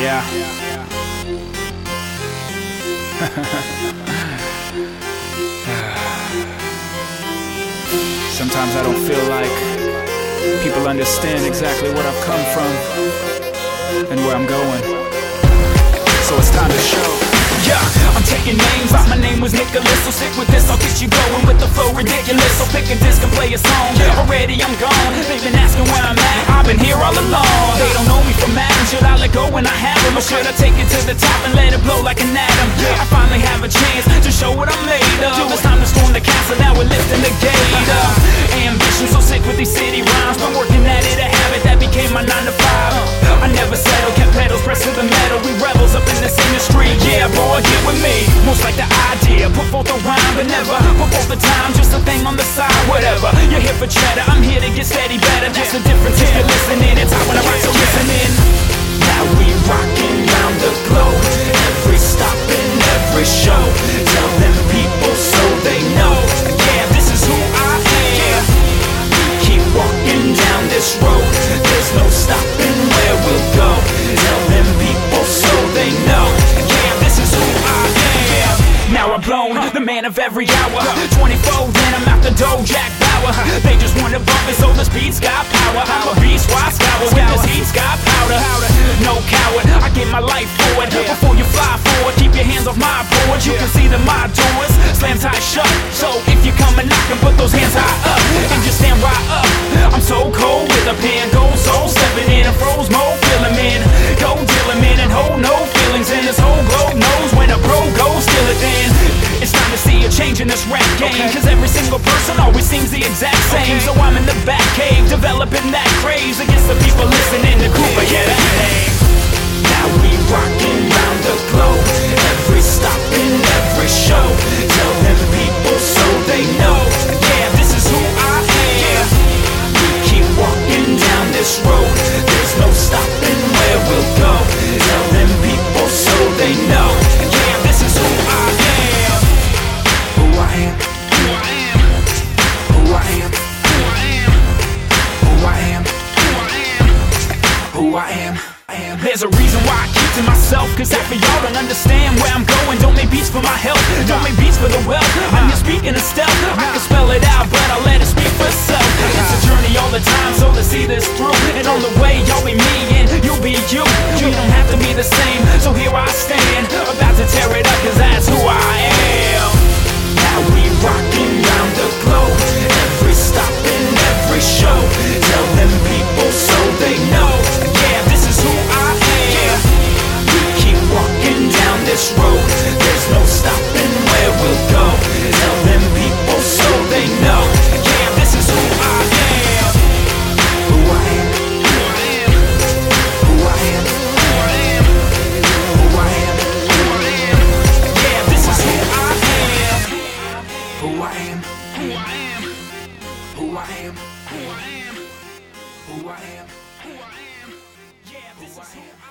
Yeah. Sometimes I don't feel like people understand exactly what I've come from and where I'm going. So it's time to show. Yeah, I'm taking names out. My name was Nicholas, so stick with this. I'll get you going with the flow ridiculous. So pick a disc and play a song. Already I'm gone. They've been asking where I'm at. I've been here all along. They don't know me from Adam. Should I let go when I have him, or should I take it to the top and let it blow like an atom? I finally have a chance to show what I'm made of. It's time to storm the castle. Now we're lifting the gate up. Ambition, so sick with these city rhymes. Been working at it, a habit that became my 9 to 5. I never settled, kept pedals pressed to the metal. We rebels up in this industry. Yeah, boy, get with me. Most like the idea, put forth a rhyme, but never put forth the time. Just a thing on the side, whatever. You're here for cheddar, I'm here to get steady better. Just the difference if you're listening. It's hot when I rock, so listen in. Now we rockin' round the globe, every stop and every show. Tell them people so they know. Yeah, this is who I am. We keep walking down this road. There's no stopping where we'll go. Tell them people so they know. Yeah, this is who I am. Now I'm blown, the man of every hour. 24, then I'm out the dough, Jack Bauer. They just wanna bump it, so this beat's got power. I'm a beast, why scour? With this heat's got powder. No coward, I get my life forward. Before you fly forward, keep your hands off my board. You can see that my doors slam tight shut. So if you come and knock and put those hands high up and just stand right up. I'm so cold with a pen, gold soul stepping in and froze mode, fill him in. Go deal him in and hold no feelings in. This whole globe knows when a pro goes, still it then. It's time to see a change in this rap game, cause every single person always seems the exact same. So I'm in the back cave, developing that craze against the people listening to Cooper, yeah, that name. Now we rockin' round the globe, every stop and every show. Tell them people so they know. Yeah, this is who I am. We keep walking down this road. There's no stopping where we'll go. Tell them people so they know. Yeah, this is who I am. Who I am. Who I am. Who I am. Who I am. Who I am. There's a reason why I keep to myself, cause half of y'all don't understand where I'm going. Don't make beats for my health, don't make beats for the wealth. I'm just speaking of stealth, I can spell it out, but I'll let it speak for itself. It's a journey all the time, so let's see this through. And on the way, y'all be me and you'll be you. We don't have to be the same, so here I stand, about to tear it up, cause that's who I am. Now we rockin' round the globe, every stop and every show. Tell them people so they know. Yeah, this is who I am. We keep walking down this road. There's no stopping where we'll go. Tell them people so they know. Yeah, this is who I am. Who I am. Who I am. Who I am. Who I am. Who I am. Yeah, this is who I am. Who I am. Who I am. Who I am. Who I am. Who I am. Who I am. Yeah, this is who I am.